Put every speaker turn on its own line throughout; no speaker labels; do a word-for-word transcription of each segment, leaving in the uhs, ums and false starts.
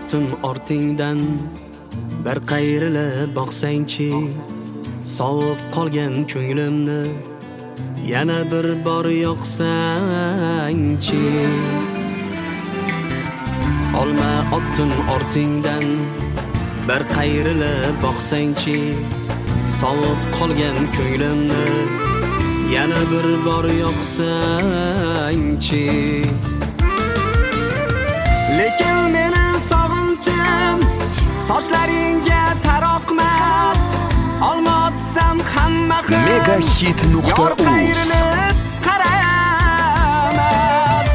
otdim ortingdan bir qayrilib boqsangchi, sovib qolgan ko'nglimni yana bir bor yoqsangchi. Olma otdim ortingdan bir qayrilib boqsangchi, sovib qolgan ko'nglimni yana bir bor yoqsangchi. Lekin meni sog'inchim sochlaringga taroqmas, olmotsam hamma xil
megahit nuqta uz
qaramas.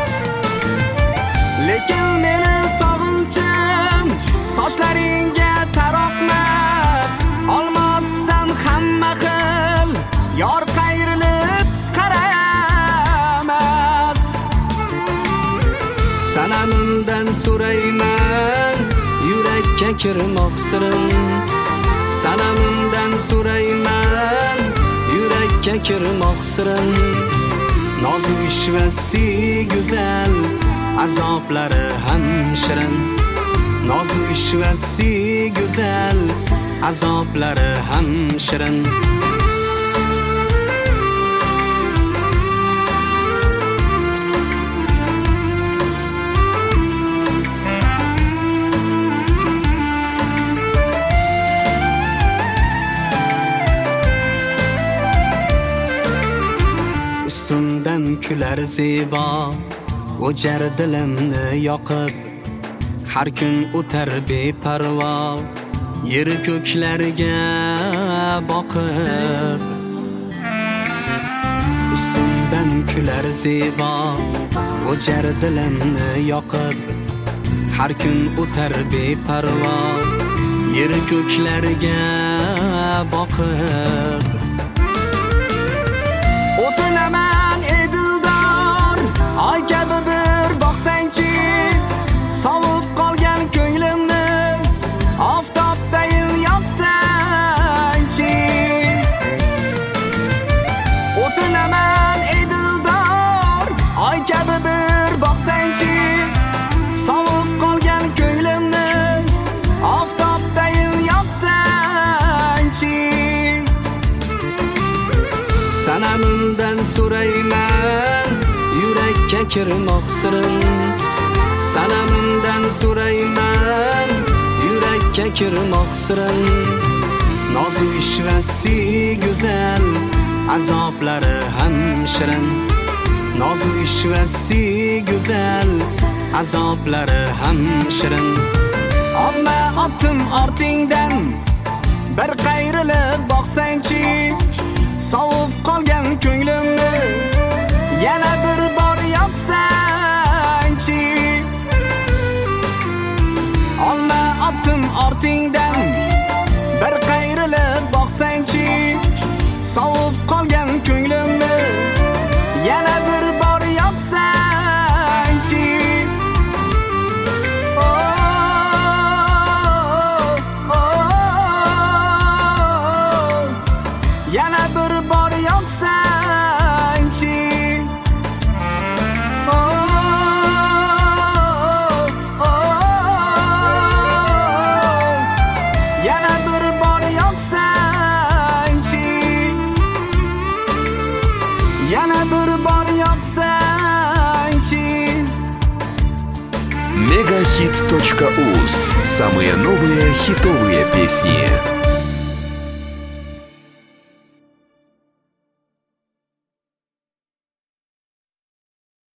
Lekin meni sog'inchim sochlaringga taroqmas, olmotsam hamma xil yor qayrilib qaramas. Sanamimdan so'rayman yurakka kirmoq sirim, sanamimdan so'rayman yurakka kirmoq sirim. Nozik ishvasi go'zal, azoblari ham shirin. Nozik ishvasi go'zal, azoblari ham shirin. Ustimdan kular zebo, o'jar dilimni yoqib, har kun o'tar beparvo, yer ko'klarga boqib. Ustimdan kular zebo, o'jar dilimni yoqib, har kun o'tar beparvo, yer ko'klarga boqib. O'tinaman edildor, oy kabi bir boqsangchi, sovib qolgan ko'nglimni oftobdayin yoqsangchi. O'tinaman edildor, oy kabi bir boqsangchi, sovib qolgan ko'nglimni oftobdayin yoqsangchi. Sanamimdan so'rayman yurakka kirmoq sirim, sanamimdan so'rayman yurakka kirmoq sirim. Nozik ishvasi go'zal, azoblari ham shirin. Nozik ishvasi go'zal, azoblari ham shirin. Olma otdim ortingdan bir qayrilib boqsangchi, sovib qolgan ko'nglimni yana bir bor yoqsangchi. Olma otdim ortingdan bir qayrilib boqsangchi, sovib qolgan ko'nglimni yana bir bor yoqsangchi. Oh, oh, oh, yana bir bor yoqsangchi. Oh, oh, yana bir bor yoqsangchi. Yana bir bor yoqsangchi.
megahit точка уз. Самые новые хитовые песни.